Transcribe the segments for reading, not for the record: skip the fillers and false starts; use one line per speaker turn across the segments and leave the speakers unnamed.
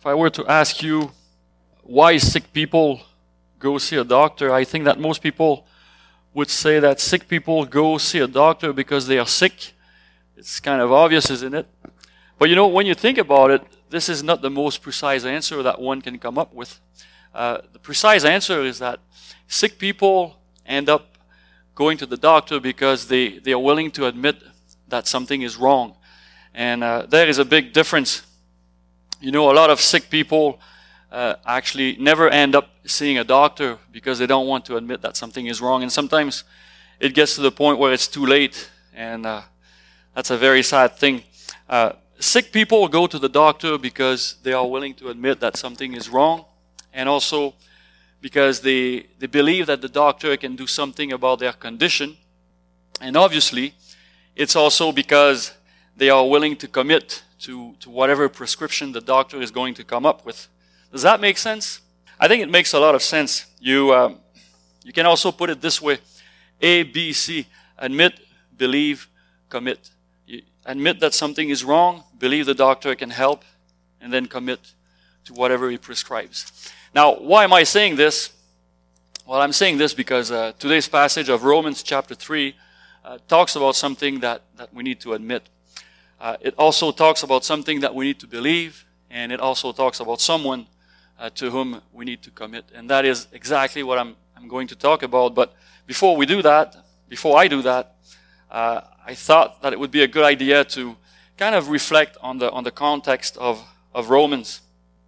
If I were to ask you why sick people go see a doctor, I think that most people would say that sick people go see a doctor because they are sick. It's kind of obvious, isn't it? But when you think about it, this is not the most precise answer that one can come up with. The precise answer is that sick people end up going to the doctor because they are willing to admit that something is wrong. And there is a big difference. A lot of sick people actually never end up seeing a doctor because they don't want to admit that something is wrong. And sometimes it gets to the point where it's too late. And that's a very sad thing. Sick people go to the doctor because they are willing to admit that something is wrong. And also because they believe that the doctor can do something about their condition. And obviously, it's also because they are willing to commit to whatever prescription the doctor is going to come up with. Does that make sense? I think it makes a lot of sense. You can also put it this way. A, B, C. Admit, believe, commit. You admit that something is wrong, believe the doctor can help, and then commit to whatever he prescribes. Now, why am I saying this? Well, I'm saying this because today's passage of Romans chapter 3 talks about something that we need to admit. It also talks about something that we need to believe, and it also talks about someone to whom we need to commit. And that is exactly what I'm going to talk about. But before I do that, I thought that it would be a good idea to kind of reflect on the context of Romans.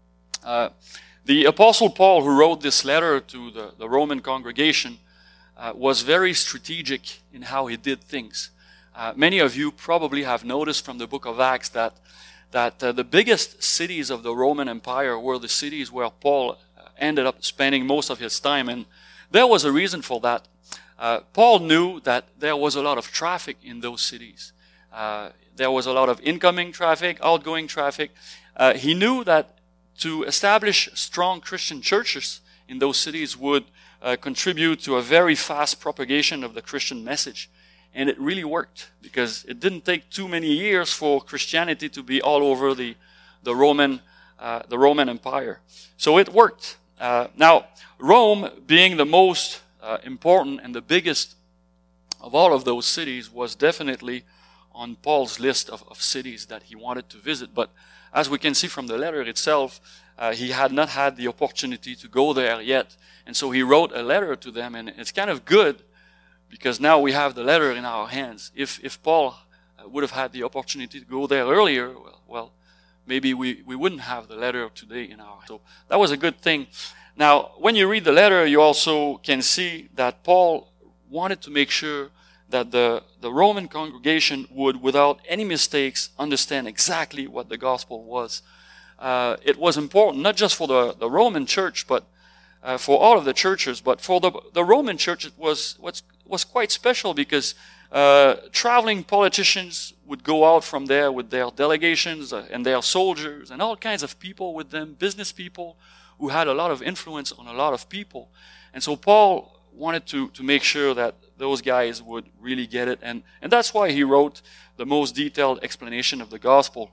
The Apostle Paul, who wrote this letter to the Roman congregation, was very strategic in how he did things. Many of you probably have noticed from the book of Acts that the biggest cities of the Roman Empire were the cities where Paul ended up spending most of his time. And there was a reason for that. Paul knew that there was a lot of traffic in those cities. There was a lot of incoming traffic, outgoing traffic. He knew that to establish strong Christian churches in those cities would contribute to a very fast propagation of the Christian message. And it really worked, because it didn't take too many years for Christianity to be all over the Roman Empire. So it worked. Now, Rome, being the most important and the biggest of all of those cities, was definitely on Paul's list of cities that he wanted to visit. But as we can see from the letter itself, he had not had the opportunity to go there yet. And so he wrote a letter to them, and it's kind of good, because now we have the letter in our hands. If Paul would have had the opportunity to go there earlier, well, maybe we wouldn't have the letter today in our hands. So that was a good thing. Now, when you read the letter, you also can see that Paul wanted to make sure that the Roman congregation would, without any mistakes, understand exactly what the gospel was. It was important, not just for the Roman church, but for all of the churches. But for the Roman church, it was quite special, because traveling politicians would go out from there with their delegations and their soldiers and all kinds of people with them, business people who had a lot of influence on a lot of people. And so Paul wanted to make sure that those guys would really get it. And that's why he wrote the most detailed explanation of the gospel.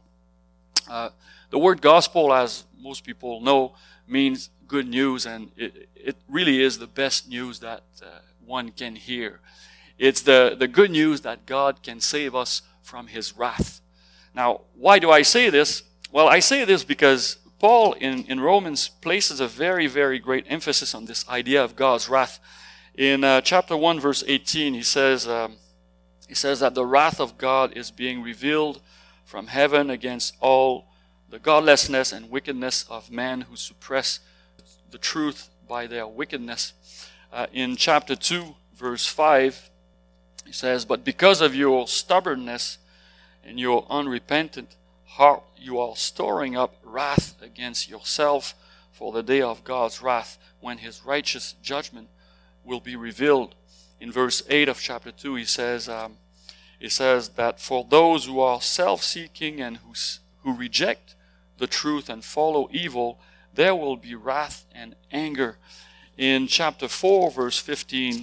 The word gospel, as most people know, means good news, and it really is the best news that one can hear. It's the good news that God can save us from His wrath. Now, why do I say this? Well, I say this because Paul in Romans places a very, very great emphasis on this idea of God's wrath. In chapter 1, verse 18, he says that the wrath of God is being revealed from heaven against all the godlessness and wickedness of men who suppress the truth by their wickedness. In chapter 2, verse 5, he says, "But because of your stubbornness and your unrepentant heart, you are storing up wrath against yourself for the day of God's wrath, when His righteous judgment will be revealed." In verse 8 of chapter 2, he says that for those who are self-seeking and who reject the truth and follow evil, there will be wrath and anger. In chapter 4, verse 15,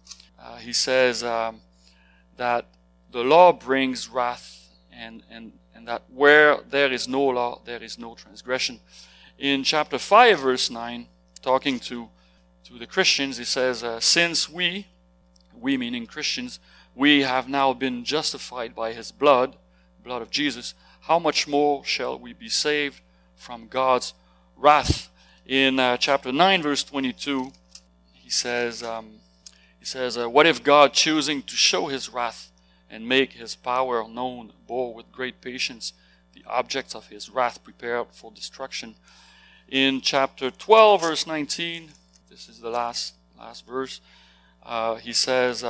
he says that the law brings wrath and and that where there is no law, there is no transgression. In chapter 5, verse 9, talking to the Christians, he says, since we meaning Christians, we have now been justified by his blood of Jesus, how much more shall we be saved from God's wrath? In chapter 9, verse 22, he says, what if God, choosing to show his wrath and make his power known, bore with great patience the objects of his wrath prepared for destruction? In chapter 12, verse 19, this is the last verse, he says,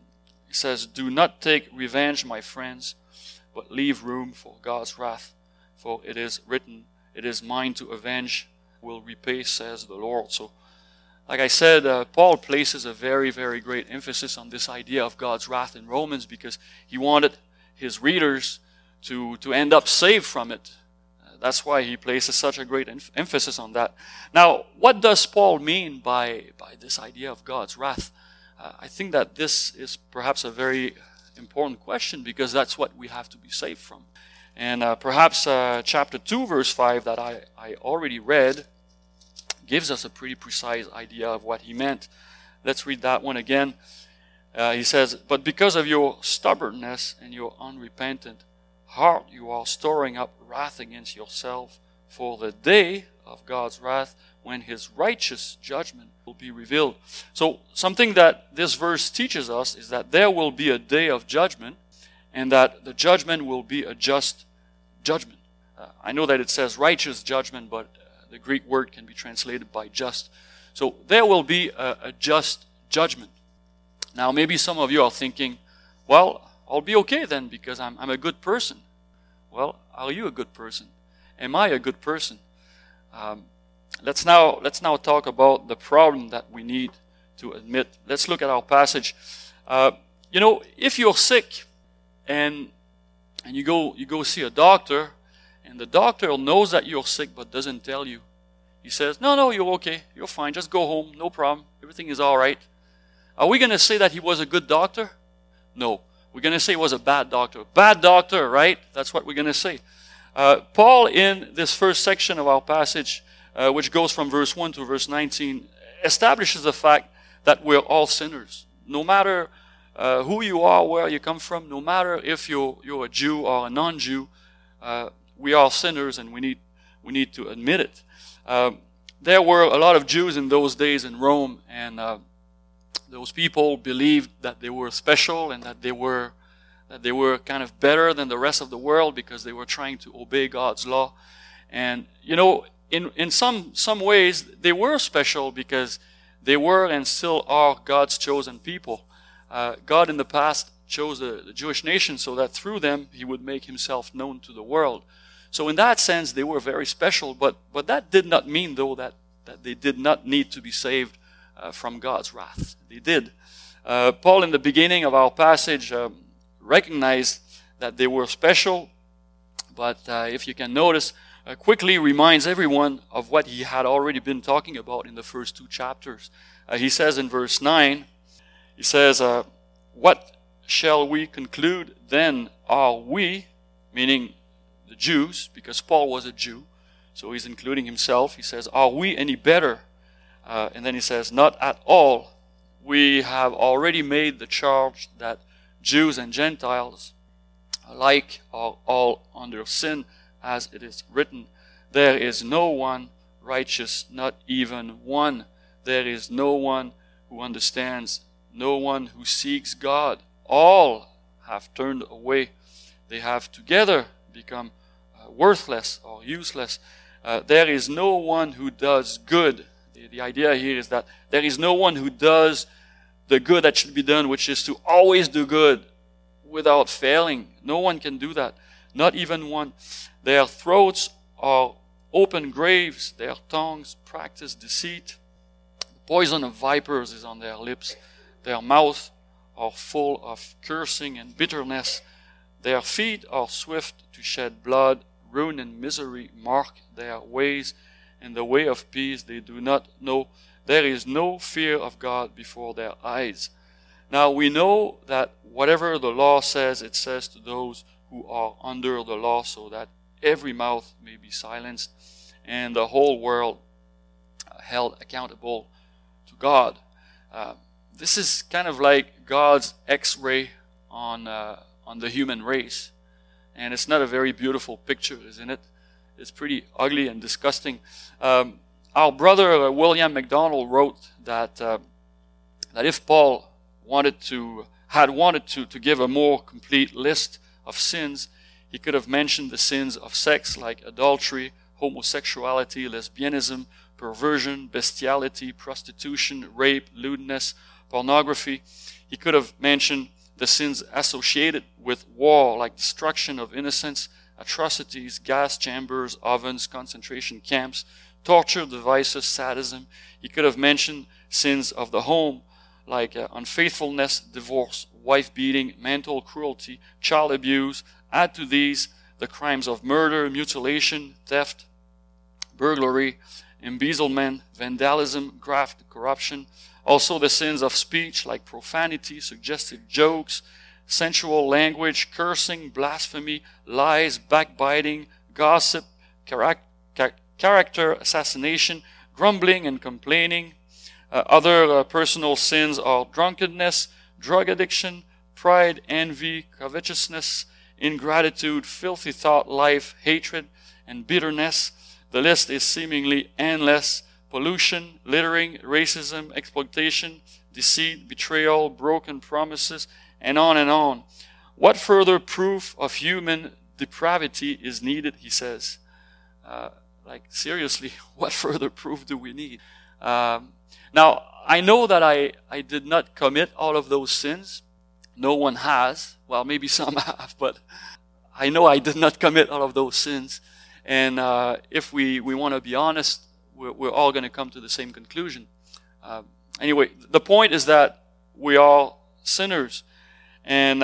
do not take revenge, my friends, but leave room for God's wrath. For it is written, it is mine to avenge, will repay, says the Lord. So, like I said, Paul places a very, very great emphasis on this idea of God's wrath in Romans because he wanted his readers to end up saved from it. That's why he places such a great emphasis on that. Now, what does Paul mean by this idea of God's wrath? I think that this is perhaps a very important question because that's what we have to be saved from. And perhaps chapter 2, verse 5 that I already read gives us a pretty precise idea of what he meant. Let's read that one again. He says, but because of your stubbornness and your unrepentant heart, you are storing up wrath against yourself for the day of God's wrath when his righteous judgment will be revealed. So something that this verse teaches us is that there will be a day of judgment and that the judgment will be a just judgment. I know that it says righteous judgment, but the Greek word can be translated by just. So there will be a just judgment. Now maybe some of you are thinking, well, I'll be okay then because I'm a good person. Well, are you a good person? Am I a good person? Let's now talk about the problem that we need to admit. Let's look at our passage. If you're sick and you go see a doctor, and the doctor knows that you're sick but doesn't tell you. He says, no, you're okay. You're fine. Just go home. No problem. Everything is all right. Are we going to say that he was a good doctor? No. We're going to say he was a bad doctor. Bad doctor, right? That's what we're going to say. Paul, in this first section of our passage, which goes from verse 1 to verse 19, establishes the fact that we're all sinners. No matter who you are, where you come from, no matter if you're a Jew or a non-Jew, we are sinners and we need to admit it. There were a lot of Jews in those days in Rome, and those people believed that they were special and that they were kind of better than the rest of the world because they were trying to obey God's law. And in some ways they were special because they were and still are God's chosen people. God in the past chose the Jewish nation so that through them he would make himself known to the world. So in that sense they were very special, but that did not mean though that they did not need to be saved from God's wrath. They did. Paul in the beginning of our passage recognized that they were special, but if you can notice, quickly reminds everyone of what he had already been talking about in the first two chapters. He says in verse 9, he says, what shall we conclude then? Are we, meaning the Jews, because Paul was a Jew, so he's including himself. He says, are we any better? And then he says, not at all. We have already made the charge that Jews and Gentiles alike are all under sin, as it is written, there is no one righteous, not even one. There is no one who understands, no one who seeks God. All have turned away. They have together become worthless or useless. There is no one who does good. The idea here is that there is no one who does the good that should be done, which is to always do good without failing. No one can do that. Not even one. Their throats are open graves. Their tongues practice deceit. The poison of vipers is on their lips. Their mouths are full of cursing and bitterness. Their feet are swift to shed blood. Ruin and misery mark their ways, and the way of peace they do not know. There is no fear of God before their eyes. Now we know that whatever the law says, it says to those who are under the law, so that every mouth may be silenced and the whole world held accountable to God. This is kind of like God's X-ray on the human race. And it's not a very beautiful picture, isn't it? It's pretty ugly and disgusting. Our brother William MacDonald wrote that if Paul had wanted to give a more complete list of sins, he could have mentioned the sins of sex like adultery, homosexuality, lesbianism, perversion, bestiality, prostitution, rape, lewdness, pornography. He could have mentioned the sins associated with war, like destruction of innocents, atrocities, gas chambers, ovens, concentration camps, torture devices, sadism. He could have mentioned sins of the home, like unfaithfulness, divorce, wife beating, mental cruelty, child abuse. Add to these the crimes of murder, mutilation, theft, burglary, embezzlement, vandalism, graft, corruption. Also the sins of speech like profanity, suggestive jokes, sensual language, cursing, blasphemy, lies, backbiting, gossip, character assassination, grumbling and complaining. Other personal sins are drunkenness, drug addiction, pride, envy, covetousness, ingratitude, filthy thought life, hatred, and bitterness. The list is seemingly endless. Pollution, littering, racism, exploitation, deceit, betrayal, broken promises, and on and on. What further proof of human depravity is needed, he says. Seriously, what further proof do we need? Now, I know that I did not commit all of those sins. No one has. Well, maybe some have, but I know I did not commit all of those sins. And if we want to be honest, we're all going to come to the same conclusion. Anyway, the point is that we are sinners. And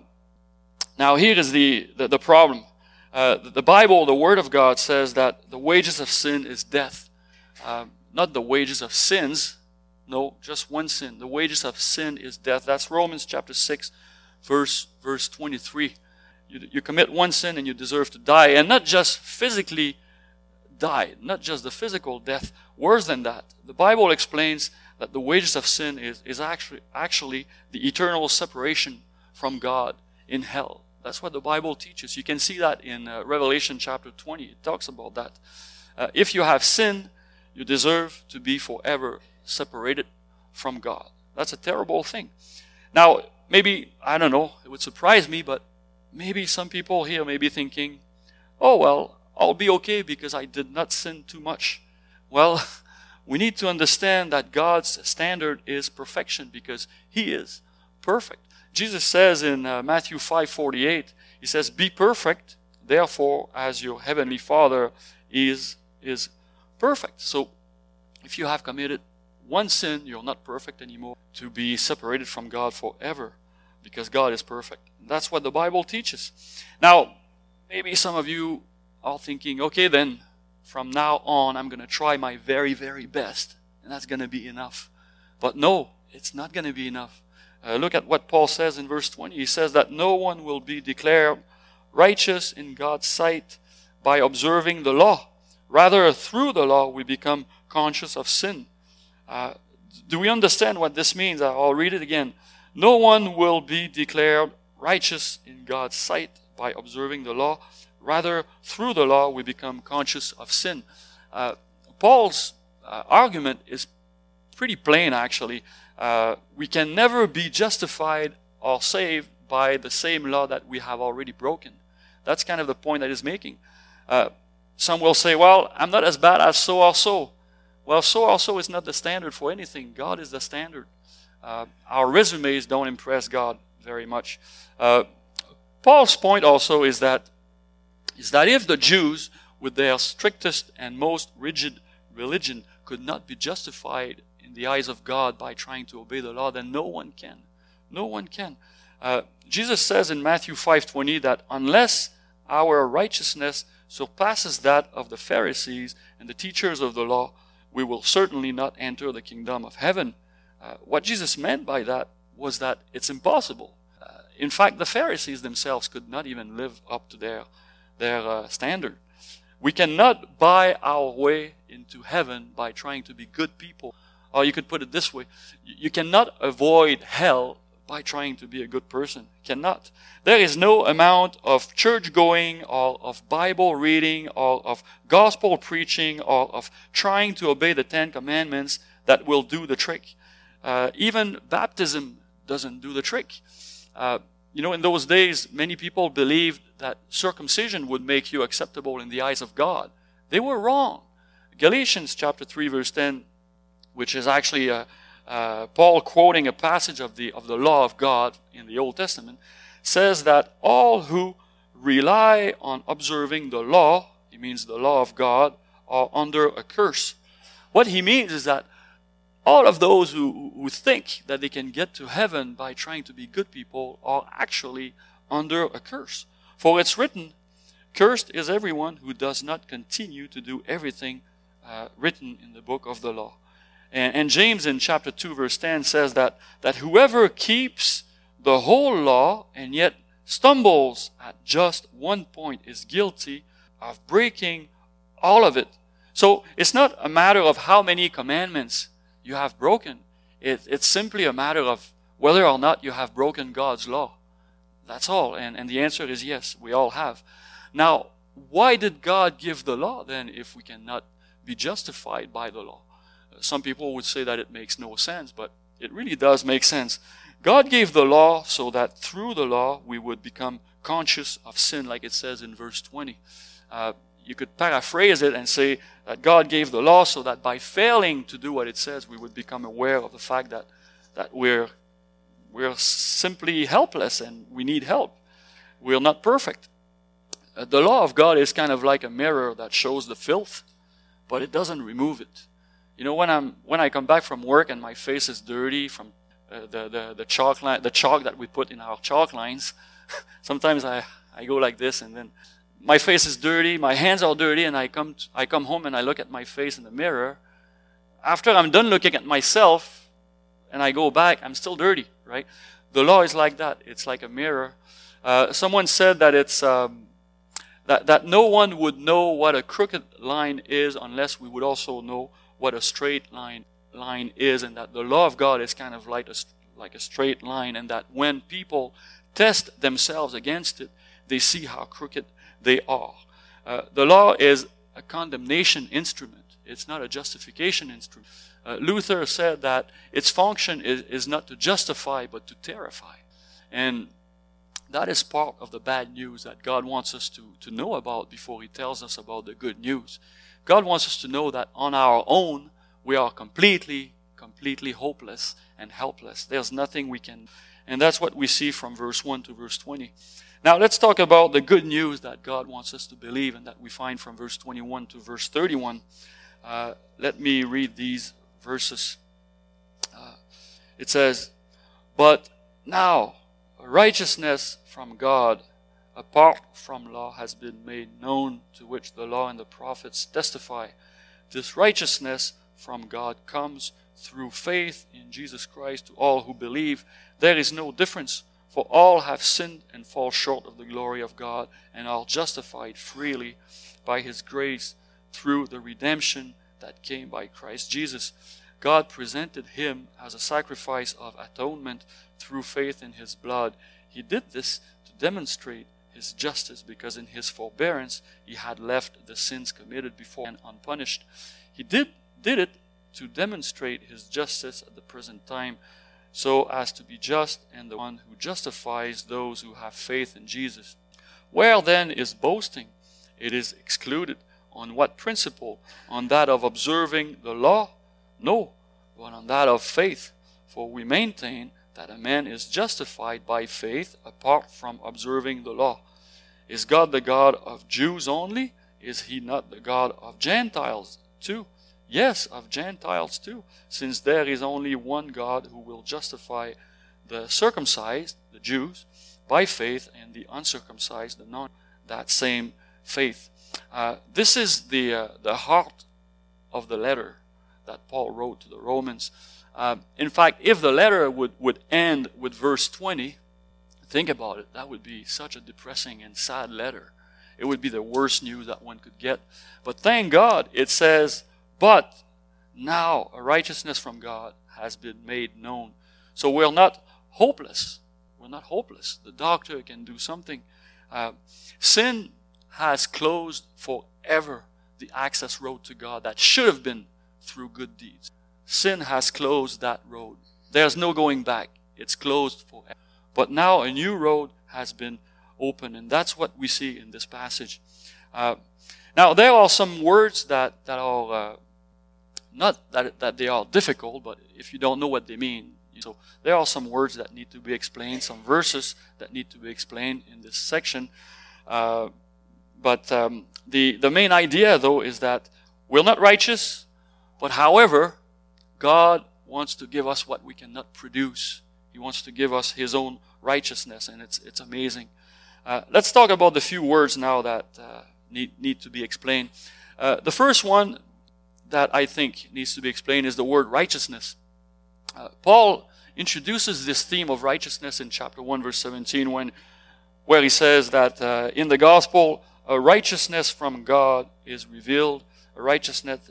now here is the problem. The Bible, the Word of God, says that the wages of sin is death. Not the wages of sins. No, just one sin. The wages of sin is death. That's Romans chapter 6, verse 23. You commit one sin and you deserve to die. And not just physically die, not just the physical death. Worse than that. The Bible explains that the wages of sin is actually the eternal separation from God in hell. That's what the Bible teaches. You can see that in Revelation chapter 20. It talks about that. If you have sinned, you deserve to be forever separated from God. That's a terrible thing. Now, maybe, I don't know, it would surprise me, but maybe some people here may be thinking, oh, well, I'll be okay because I did not sin too much. Well, we need to understand that God's standard is perfection because He is perfect. Jesus says in Matthew 5:48, He says, be perfect, therefore, as your heavenly Father is perfect. So, if you have committed one sin, you're not perfect anymore to be separated from God forever because God is perfect. That's what the Bible teaches. Now, maybe some of you are thinking, okay, then from now on, I'm going to try my very, very best, and that's going to be enough. But no, it's not going to be enough. Look at what Paul says in verse 20. He says that no one will be declared righteous in God's sight by observing the law. Rather, through the law, we become conscious of sin. Do we understand what this means? I'll read it again. No one will be declared righteous in God's sight by observing the law. Rather, through the law, we become conscious of sin. Paul's argument is pretty plain, actually. We can never be justified or saved by the same law that we have already broken. That's kind of the point that he's making. Some will say, well, I'm not as bad as so or so. Well, so or so is not the standard for anything. God is the standard. Our resumes don't impress God very much. Paul's point also is that if the Jews, with their strictest and most rigid religion, could not be justified in the eyes of God by trying to obey the law, then no one can. No one can. Jesus says in Matthew 5:20 that unless our righteousness surpasses that of the Pharisees and the teachers of the law, we will certainly not enter the kingdom of heaven. What Jesus meant by that was that it's impossible. In fact, the Pharisees themselves could not even live up to their standard. We cannot buy our way into heaven by trying to be good people. Or you could put it this way. You cannot avoid hell by trying to be a good person. Cannot. There is no amount of church going or of Bible reading or of gospel preaching or of trying to obey the 10 Commandments that will do the trick. Even baptism doesn't do the trick. In those days, many people believed that circumcision would make you acceptable in the eyes of God. They were wrong. Galatians chapter 3, verse 10, which is actually Paul quoting a passage of the law of God in the Old Testament, says that all who rely on observing the law, he means the law of God, are under a curse. What he means is that all of those who think that they can get to heaven by trying to be good people are actually under a curse. For it's written, "Cursed is everyone who does not continue to do everything written in the book of the law." And James in chapter 2 verse 10 says that whoever keeps the whole law and yet stumbles at just one point is guilty of breaking all of it. So it's not a matter of how many commandments you have broken. It's simply a matter of whether or not you have broken God's law. That's all. And the answer is yes, we all have. Now, why did God give the law then if we cannot be justified by the law? Some people would say that it makes no sense, but it really does make sense. God gave the law so that through the law we would become conscious of sin, like it says in verse 20. You could paraphrase it and say that God gave the law so that by failing to do what it says, we would become aware of the fact that we're simply helpless and we need help. We're not perfect. The law of God is kind of like a mirror that shows the filth, but it doesn't remove it. When I come back from work and my face is dirty from the chalk that we put in our chalk lines, sometimes I go like this, and then my face is dirty, my hands are dirty, and I come home and I look at my face in the mirror. After I'm done looking at myself and I go back, I'm still dirty, right? The law is like that. It's like a mirror. Someone said that it's that no one would know what a crooked line is unless we would also know what a straight line is, and that the law of God is kind of like a straight line, and that when people test themselves against it, they see how crooked they are. The law is a condemnation instrument. It's not a justification instrument. Luther said that its function is not to justify but to terrify. And that is part of the bad news that God wants us to know about before He tells us about the good news. God wants us to know that on our own, we are completely hopeless and helpless. There's nothing we can. And that's what we see from verse 1 to verse 20. Now let's talk about the good news that God wants us to believe and that we find from verse 21 to verse 31. Let me read these verses. It says, "But now righteousness from God apart from law has been made known, to which the law and the prophets testify. This righteousness from God comes through faith in Jesus Christ to all who believe. There is no difference, for all have sinned and fall short of the glory of God and are justified freely by His grace through the redemption that came by Christ Jesus. God presented Him as a sacrifice of atonement through faith in His blood. He did this to demonstrate His justice, because in His forbearance He had left the sins committed before and unpunished. He did it to demonstrate His justice at the present time, so as to be just and the one who justifies those who have faith in Jesus. Where then is boasting? It is excluded. On what principle? On that of observing the law? No, but on that of faith. For we maintain that a man is justified by faith apart from observing the law. Is God the God of Jews only? Is He not the God of Gentiles too? Yes, of Gentiles too, since there is only one God who will justify the circumcised, the Jews, by faith, and the uncircumcised, the non. That same faith. This is the heart of the letter that Paul wrote to the Romans. In fact, if the letter would end with verse 20, Think about it. That would be such a depressing and sad letter. It would be the worst news that one could get. But thank God, it says, but now a righteousness from God has been made known. So we're not hopeless. We're not hopeless. The doctor can do something. Sin has closed forever the access road to God that should have been through good deeds. Sin has closed that road. There's no going back. It's closed forever. But now a new road has been opened, and that's what we see in this passage. Now there are some words that are not that they are difficult, but if you don't know what they mean, so there are some words that need to be explained, some verses that need to be explained in this section. But the main idea, though, is that we're not righteous, but however, God wants to give us what we cannot produce. He wants to give us His own righteousness, and it's amazing. Let's talk about the few words now that need to be explained. The first one that I think needs to be explained is the word righteousness. Paul introduces this theme of righteousness in chapter 1, verse 17, where he says that in the gospel, a righteousness from God is revealed, a righteousness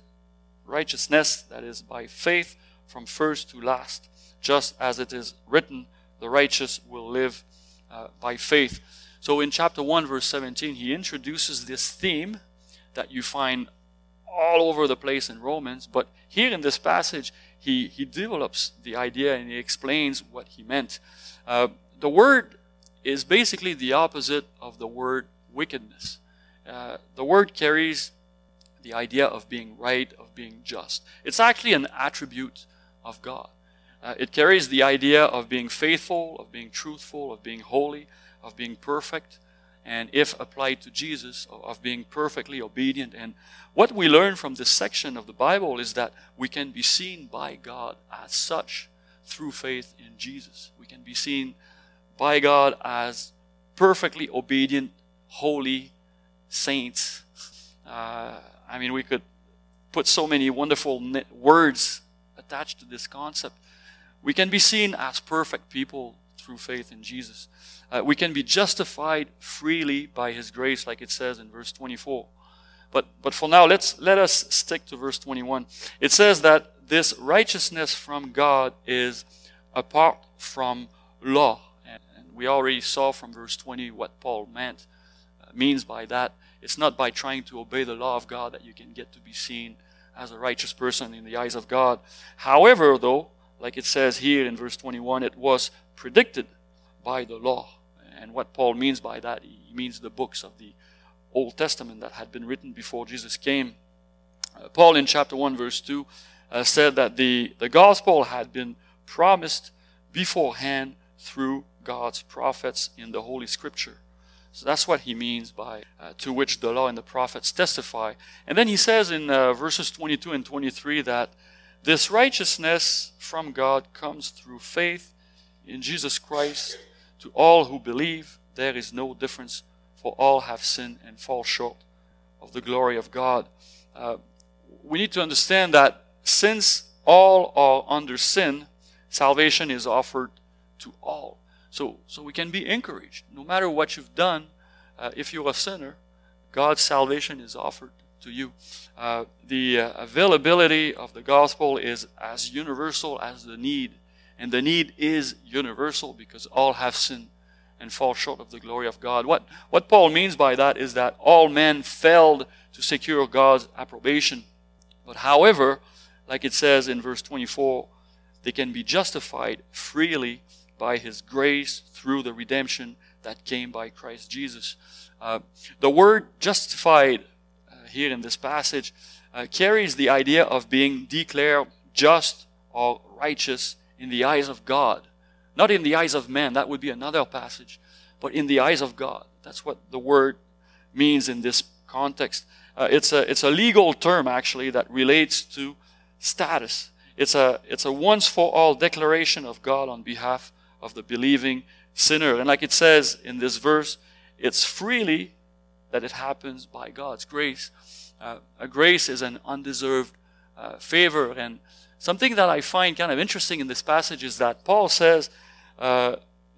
that is by faith from first to last, just as it is written, the righteous will live by faith. So in chapter 1, verse 17, he introduces this theme that you find all over the place in Romans, but here in this passage, he develops the idea and he explains what he meant. The word is basically the opposite of the word wickedness. The word carries the idea of being right, of being just. It's actually an attribute of God. It carries the idea of being faithful, of being truthful, of being holy, of being perfect, and if applied to Jesus, of being perfectly obedient. And what we learn from this section of the Bible is that we can be seen by God as such through faith in Jesus. We can be seen by God as perfectly obedient, holy saints. We could put so many wonderful words attached to this concept. We can be seen as perfect people through faith in Jesus. We can be justified freely by His grace, like it says in verse 24. But for now, let us stick to verse 21. It says that this righteousness from God is apart from law. And we already saw from verse 20 what Paul means by that. It's not by trying to obey the law of God that you can get to be seen as a righteous person in the eyes of God. However, though, like it says here in verse 21, it was predicted by the law. And what Paul means by that, he means the books of the Old Testament that had been written before Jesus came. Paul in chapter 1 verse 2 said that the gospel had been promised beforehand through God's prophets in the Holy Scripture. So that's what he means by to which the law and the prophets testify. And then he says in verses 22 and 23 that this righteousness from God comes through faith in Jesus Christ. To all who believe, there is no difference, for all have sinned and fall short of the glory of God. We need to understand that since all are under sin, salvation is offered to all. So we can be encouraged. No matter what you've done, if you're a sinner, God's salvation is offered to you. The availability of the gospel is as universal as the need. And the need is universal because all have sinned and fall short of the glory of God. What Paul means by that is that all men failed to secure God's approbation. But however, like it says in verse 24, they can be justified freely by His grace through the redemption that came by Christ Jesus. The word justified here in this passage carries the idea of being declared just or righteous in the eyes of God. Not in the eyes of man, that would be another passage, but in the eyes of God. That's what the word means in this context. It's a legal term actually that relates to status. It's a once for all declaration of God on behalf of the believing sinner. And like it says in this verse, it's freely that it happens by God's grace. A grace is an undeserved favor. And something that I find kind of interesting in this passage is that Paul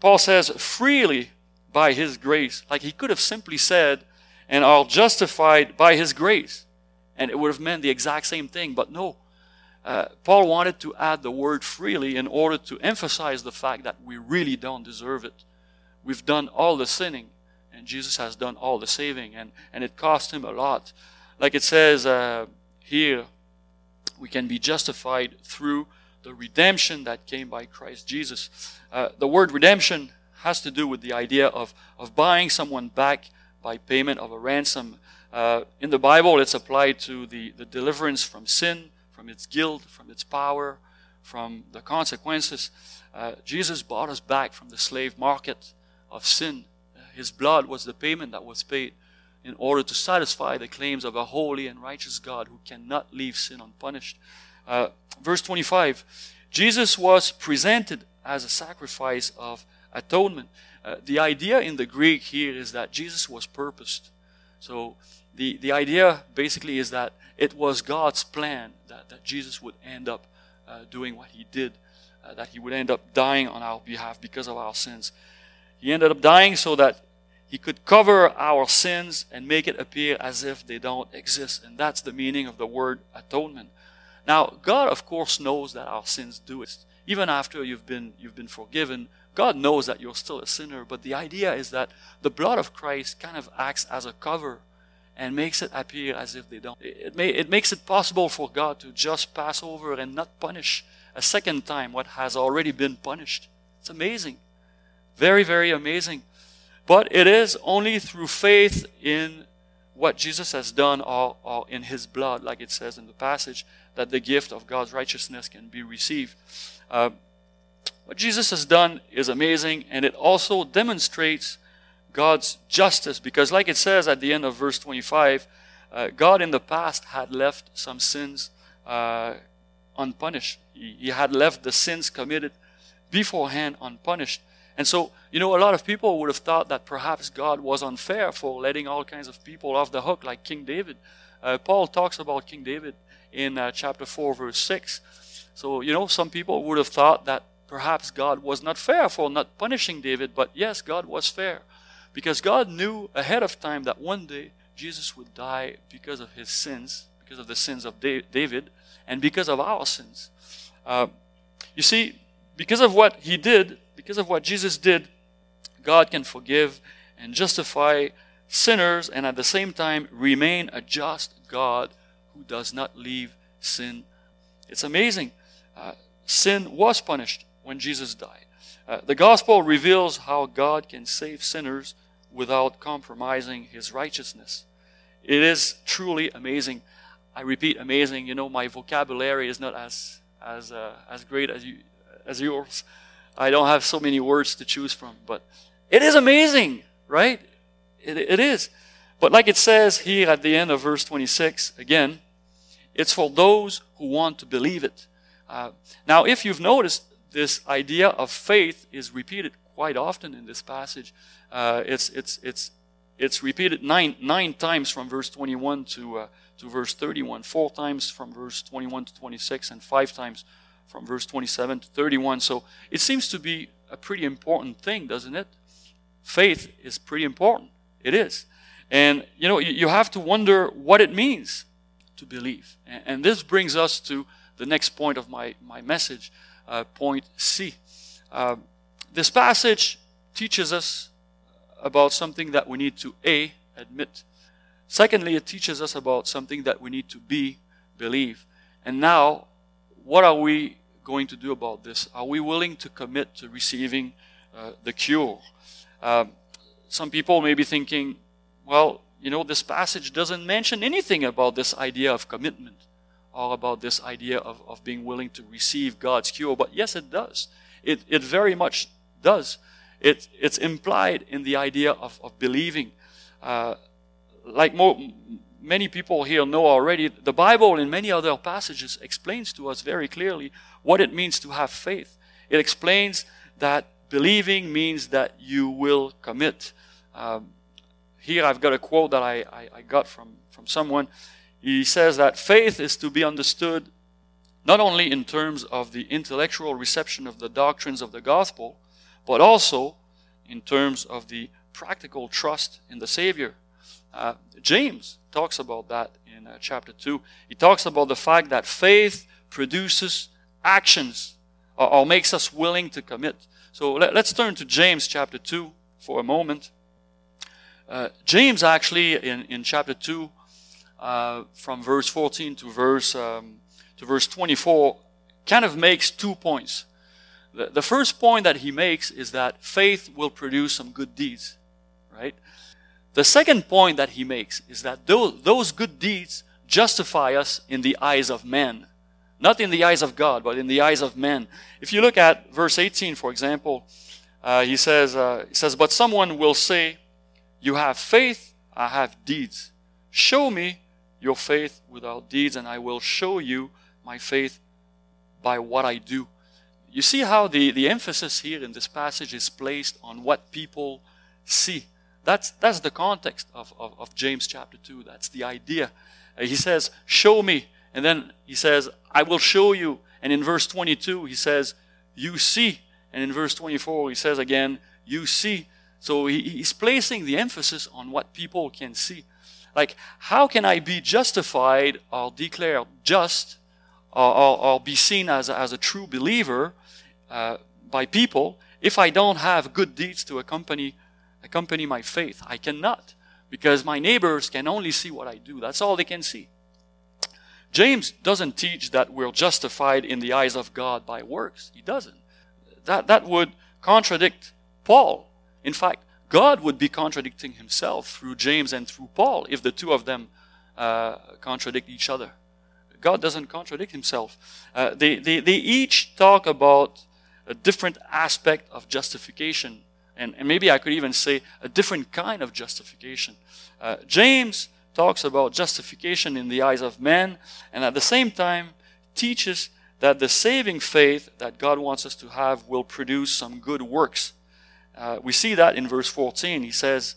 Paul says, freely by his grace. Like he could have simply said, and are justified by his grace. And it would have meant the exact same thing, but no. Paul wanted to add the word freely in order to emphasize the fact that we really don't deserve it. We've done all the sinning, and Jesus has done all the saving, and it cost him a lot. Like it says here, we can be justified through the redemption that came by Christ Jesus. The word redemption has to do with the idea of buying someone back by payment of a ransom. In the Bible, it's applied to the deliverance from sin, from its guilt, from its power, from the consequences. Jesus bought us back from the slave market of sin. His blood was the payment that was paid in order to satisfy the claims of a holy and righteous God who cannot leave sin unpunished. Verse 25, Jesus was presented as a sacrifice of atonement. The idea in the Greek here is that Jesus was purposed. So the idea basically is that it was God's plan that Jesus would end up doing what he did, that he would end up dying on our behalf because of our sins. He ended up dying so that he could cover our sins and make it appear as if they don't exist. And that's the meaning of the word atonement. Now, God, of course, knows that our sins do exist. Even after you've been forgiven, God knows that you're still a sinner. But the idea is that the blood of Christ kind of acts as a cover and makes it appear as if they don't. It makes it possible for God to just pass over and not punish a second time what has already been punished. It's amazing. Very, very amazing. But it is only through faith in what Jesus has done or in his blood, like it says in the passage, that the gift of God's righteousness can be received. What Jesus has done is amazing, and it also demonstrates God's justice, because like it says at the end of verse 25, God in the past had left some sins unpunished. He had left the sins committed beforehand unpunished. And so, a lot of people would have thought that perhaps God was unfair for letting all kinds of people off the hook, like King David. Paul talks about King David in chapter 4, verse 6. So, some people would have thought that perhaps God was not fair for not punishing David, but yes, God was fair. Because God knew ahead of time that one day Jesus would die because of his sins, because of the sins of David, and because of our sins. You see, because of what he did, because of what Jesus did, God can forgive and justify sinners and at the same time remain a just God who does not leave sin. It's amazing. Sin was punished when Jesus died. The gospel reveals how God can save sinners without compromising his righteousness. It is truly amazing. I repeat, amazing. My vocabulary is not as great as yours. I don't have so many words to choose from, but it is amazing, right? It is. But like it says here at the end of verse 26, again, it's for those who want to believe it. Now, if you've noticed, this idea of faith is repeated quite often in this passage. It's repeated nine times from verse 21 to verse 31, 4 times from verse 21 to 26, and 5 times from verse 27 to 31. So it seems to be a pretty important thing, doesn't it? Faith is pretty important. It is. And, you have to wonder what it means to believe. And this brings us to the next point of my message, point C. This passage teaches us about something that we need to A, admit. Secondly, it teaches us about something that we need to B, believe. And now, what are we going to do about this? Are we willing to commit to receiving the cure? Some people may be thinking, well, this passage doesn't mention anything about this idea of commitment or about this idea of being willing to receive God's cure. But yes, it does. It very much does. It's implied in the idea of believing. Like many people here know already, the Bible in many other passages explains to us very clearly what it means to have faith. It explains that believing means that you will commit. Here I've got a quote that I got from someone. He says that faith is to be understood not only in terms of the intellectual reception of the doctrines of the gospel, but also in terms of the practical trust in the Savior. James talks about that in chapter 2. He talks about the fact that faith produces actions or makes us willing to commit. So let's turn to James chapter 2 for a moment. James actually in chapter 2 from verse 14 to verse 24 kind of makes 2 points. The first point that he makes is that faith will produce some good deeds, right? The second point that he makes is that those good deeds justify us in the eyes of men. Not in the eyes of God, but in the eyes of men. If you look at verse 18, for example, he says, "But someone will say, 'You have faith, I have deeds. Show me your faith without deeds, and I will show you my faith by what I do.'" You see how the emphasis here in this passage is placed on what people see. That's the context of James chapter 2. That's the idea. He says, "Show me." And then he says, "I will show you." And in verse 22, he says, "You see." And in verse 24, he says again, "You see." So he's placing the emphasis on what people can see. Like, how can I be justified or declared just or be seen as a true believer by people if I don't have good deeds to accompany my faith? I cannot, because my neighbors can only see what I do. That's all they can see. James doesn't teach that we're justified in the eyes of God by works. He doesn't. That would contradict Paul. In fact, God would be contradicting himself through James and through Paul if the two of them contradict each other. God doesn't contradict himself. They each talk about a different aspect of justification. And maybe I could even say a different kind of justification. James talks about justification in the eyes of men, and at the same time teaches that the saving faith that God wants us to have will produce some good works. We see that in verse 14. He says,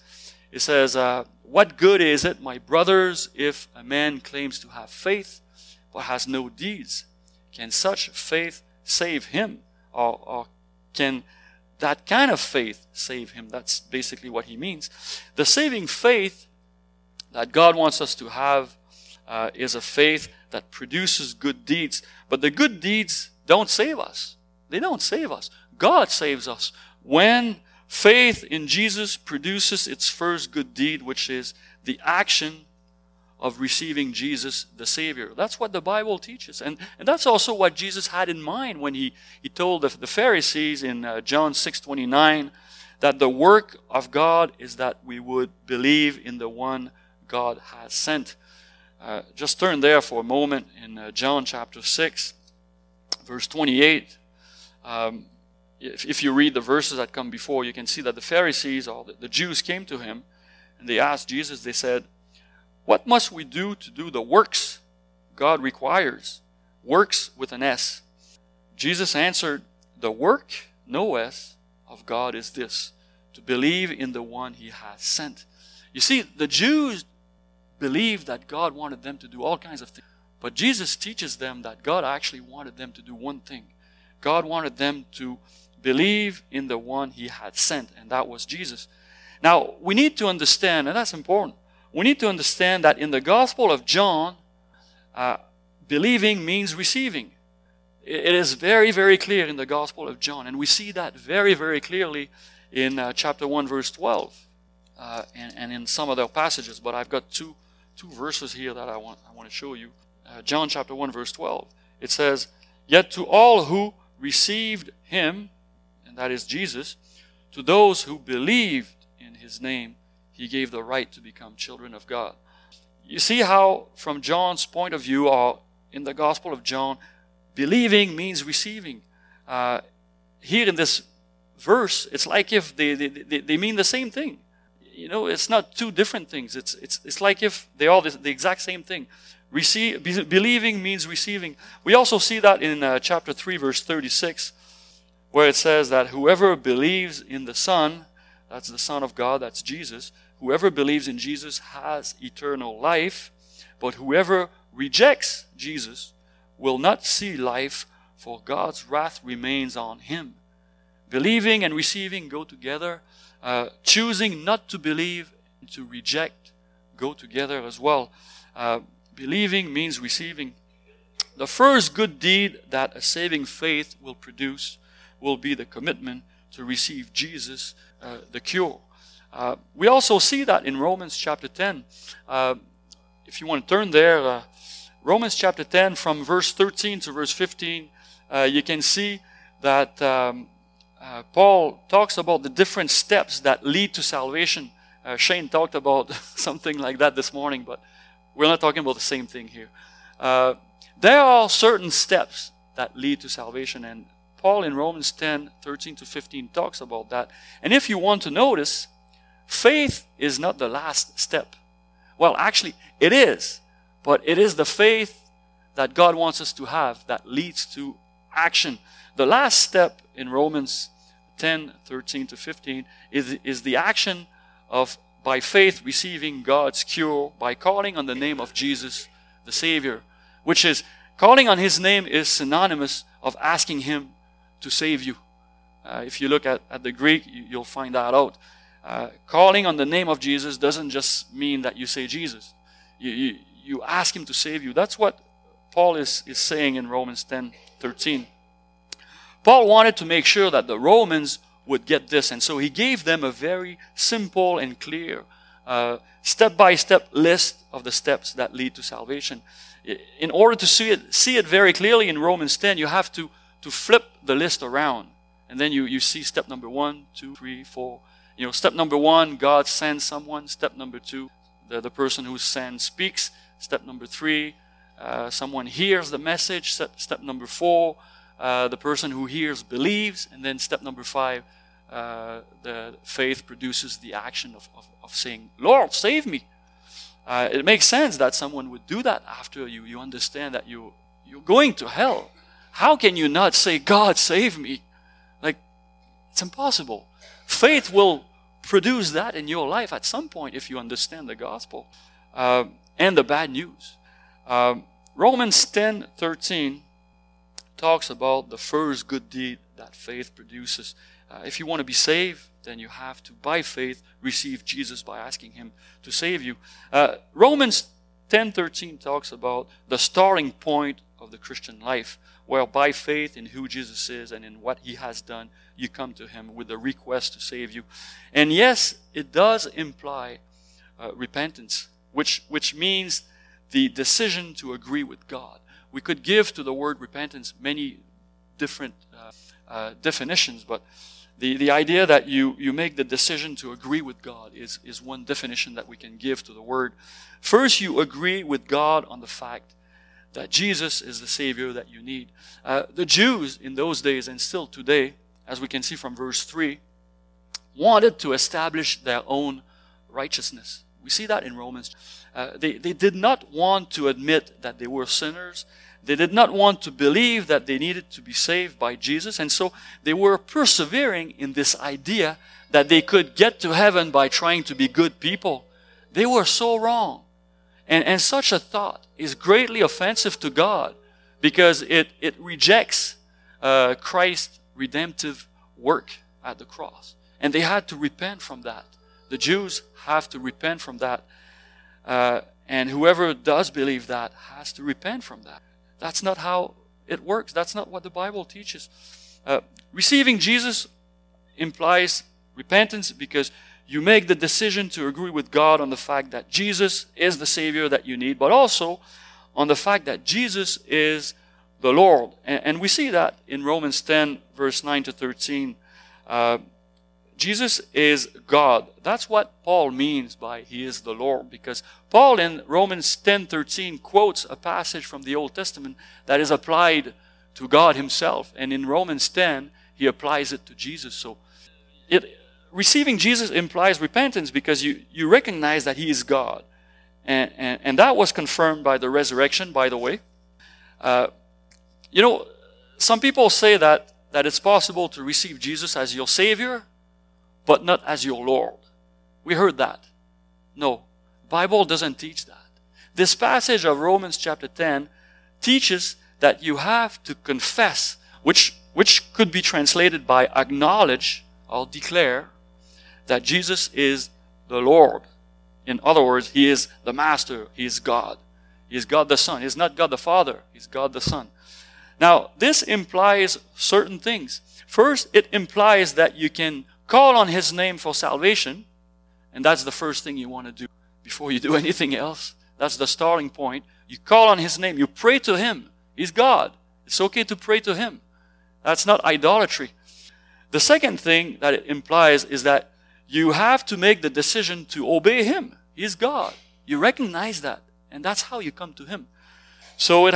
"What good is it, my brothers, if a man claims to have faith but has no deeds? Can such faith save him? Or can that kind of faith save him?" That's basically what he means. The saving faith that God wants us to have is a faith that produces good deeds. But the good deeds don't save us. They don't save us. God saves us. When faith in Jesus produces its first good deed, which is the action of receiving Jesus the Savior. That's what the Bible teaches. And that's also what Jesus had in mind when he told the Pharisees in John 6:29 that the work of God is that we would believe in the one God has sent. Just turn there for a moment in John chapter 6, verse 28. If you read the verses that come before, you can see that the Pharisees or the Jews came to him and they asked Jesus, they said, "What must we do to do the works God requires?" Works with an S. Jesus answered, "The work, no S, of God is this, to believe in the one he has sent." You see, the Jews believed that God wanted them to do all kinds of things. But Jesus teaches them that God actually wanted them to do one thing. God wanted them to believe in the one he had sent, and that was Jesus. Now, we need to understand, and that's important, we need to understand that in the Gospel of John, believing means receiving. It is very, very clear in the Gospel of John, and we see that very, very clearly in chapter 1, verse 12, and in some other passages, but I've got two verses here that I want to show you. John chapter 1, verse 12. It says, "Yet to all who received him," and that is Jesus, "to those who believed in his name, he gave the right to become children of God." You see how, from John's point of view, or in the Gospel of John, believing means receiving. Here in this verse, it's like if they mean the same thing. You know, it's not two different things. It's like if they are the exact same thing. Believing means receiving. We also see that in chapter 3, verse 36, where it says that whoever believes in the Son, that's the Son of God, that's Jesus, whoever believes in Jesus has eternal life, but whoever rejects Jesus will not see life, for God's wrath remains on him. Believing and receiving go together. Choosing not to believe and to reject go together as well. Believing means receiving. The first good deed that a saving faith will produce will be the commitment to receive Jesus, the cure. We also see that in Romans chapter 10. If you want to turn there, Romans chapter 10 from verse 13 to verse 15, you can see that Paul talks about the different steps that lead to salvation. Shane talked about something like that this morning, but we're not talking about the same thing here. There are certain steps that lead to salvation, and Paul in Romans 10, 13 to 15 talks about that. And if you want to notice, faith is not the last step. Well, actually, it is. But it is the faith that God wants us to have that leads to action. The last step in Romans 10, 13 to 15 is the action of, by faith, receiving God's cure by calling on the name of Jesus, the Savior, which is, calling on His name is synonymous of asking Him to save you. If you look at the Greek, you'll find that out. Calling on the name of Jesus doesn't just mean that you say Jesus. You ask Him to save you. That's what Paul is saying in Romans 10, 13. Paul wanted to make sure that the Romans would get this, and so he gave them a very simple and clear step-by-step list of the steps that lead to salvation. In order to see it very clearly in Romans 10, you have to flip the list around. And then you see step number 1, 2, 3, 4. Step number 1, God sends someone. Step number 2, the person who's sent speaks. Step number 3, someone hears the message. Step number 4, the person who hears believes. And then step number 5, the faith produces the action of saying, Lord, save me. It makes sense that someone would do that after you understand that you're going to hell. How can you not say, God, save me? It's impossible. Faith will produce that in your life at some point if you understand the gospel and the bad news. Romans 10:13 talks about the first good deed that faith produces. If you want to be saved, then you have to, by faith, receive Jesus by asking Him to save you. Romans 10:13 talks about the starting point of the Christian life, where by faith in who Jesus is and in what He has done, you come to Him with a request to save you. And yes, it does imply repentance, which means the decision to agree with God. We could give to the word repentance many different definitions, but the idea that you make the decision to agree with God is one definition that we can give to the word. First, you agree with God on the fact that Jesus is the Savior that you need. The Jews in those days, and still today, as we can see from verse 3, wanted to establish their own righteousness. We see that in Romans. They did not want to admit that they were sinners. They did not want to believe that they needed to be saved by Jesus. And so they were persevering in this idea that they could get to heaven by trying to be good people. They were so wrong. And such a thought is greatly offensive to God because it rejects Christ's redemptive work at the cross. And they had to repent from that. The Jews have to repent from that. And whoever does believe that has to repent from that. That's not how it works. That's not what the Bible teaches. Receiving Jesus implies repentance because you make the decision to agree with God on the fact that Jesus is the Savior that you need, but also on the fact that Jesus is the Lord. And we see that in Romans 10, verse 9 to 13. Jesus is God. That's what Paul means by He is the Lord, because Paul in Romans 10:13 quotes a passage from the Old Testament that is applied to God Himself. And in Romans 10, he applies it to Jesus. So receiving Jesus implies repentance because you recognize that He is God. And that was confirmed by the resurrection, by the way. Some people say that it's possible to receive Jesus as your Savior, but not as your Lord. We heard that. No, the Bible doesn't teach that. This passage of Romans chapter 10 teaches that you have to confess, which which could be translated by acknowledge or declare that Jesus is the Lord. In other words, He is the Master. He is God. He is God the Son. He is not God the Father. He is God the Son. Now, this implies certain things. First, it implies that you can call on His name for salvation, and that's the first thing you want to do before you do anything else. That's the starting point. You call on His name. You pray to Him. He's God. It's okay to pray to Him. That's not idolatry. The second thing that it implies is that you have to make the decision to obey Him. He's God. You recognize that, and that's how you come to Him. So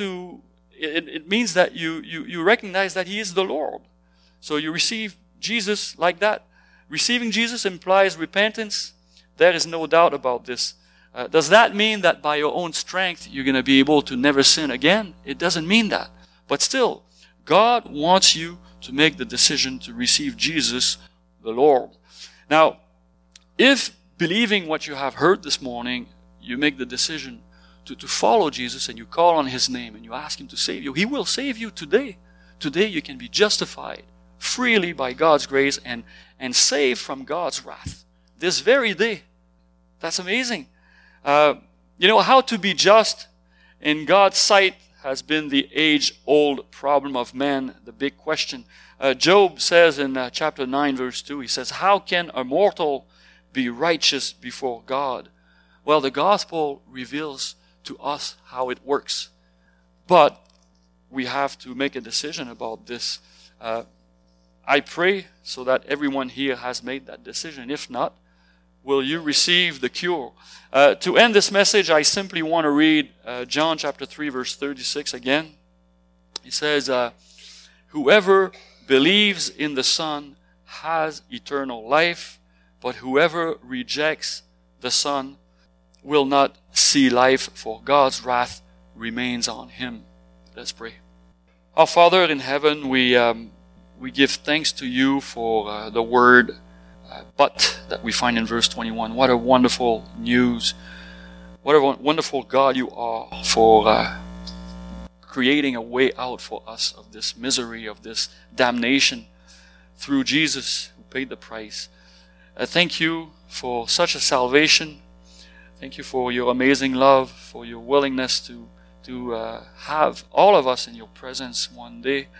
it means that you recognize that He is the Lord. So you receive Jesus like that. Receiving Jesus implies repentance. There is no doubt about this. Does that mean that by your own strength you're going to be able to never sin again? It doesn't mean that. But still, God wants you to make the decision to receive Jesus, the Lord. Now, if believing what you have heard this morning, you make the decision to follow Jesus and you call on His name and you ask Him to save you, He will save you today. Today you can be justified freely by God's grace and saved from God's wrath. This very day. That's amazing. How to be just in God's sight has been the age-old problem of man, the big question. Job says in chapter 9, verse 2, he says, "How can a mortal be righteous before God?" Well, the gospel reveals to us how it works. But we have to make a decision about this. I pray so that everyone here has made that decision. If not, will you receive the cure? To end this message, I simply want to read John chapter 3, verse 36 again. It says, "Whoever believes in the Son has eternal life, but whoever rejects the Son will not see life, for God's wrath remains on him." Let's pray. Our Father in heaven, we give thanks to you for the word "but" that we find in verse 21. What a wonderful news. What a wonderful God you are for creating a way out for us of this misery, of this damnation through Jesus who paid the price. Thank you for such a salvation. Thank you for your amazing love, for your willingness to have all of us in your presence one day.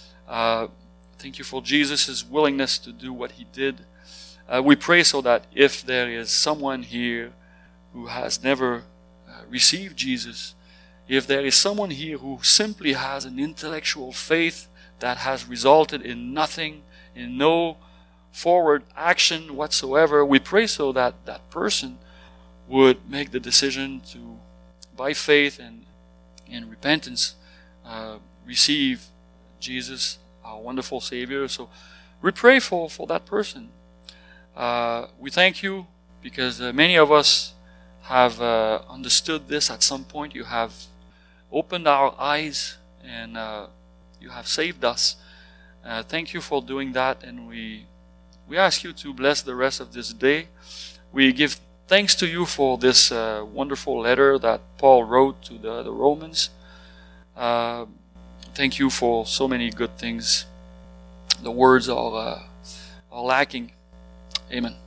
Thank you for Jesus' willingness to do what He did. We pray so that if there is someone here who has never received Jesus, if there is someone here who simply has an intellectual faith that has resulted in nothing, in no forward action whatsoever, we pray so that that person would make the decision to, by faith and in repentance, receive Jesus, our wonderful Savior. So we pray for that person. We thank you because many of us have understood this at some point. You have opened our eyes and you have saved us. Thank you for doing that, and we ask you to bless the rest of this day. We give thanks to you for this wonderful letter that Paul wrote to the Romans. Thank you for so many good things. The words are lacking. Amen.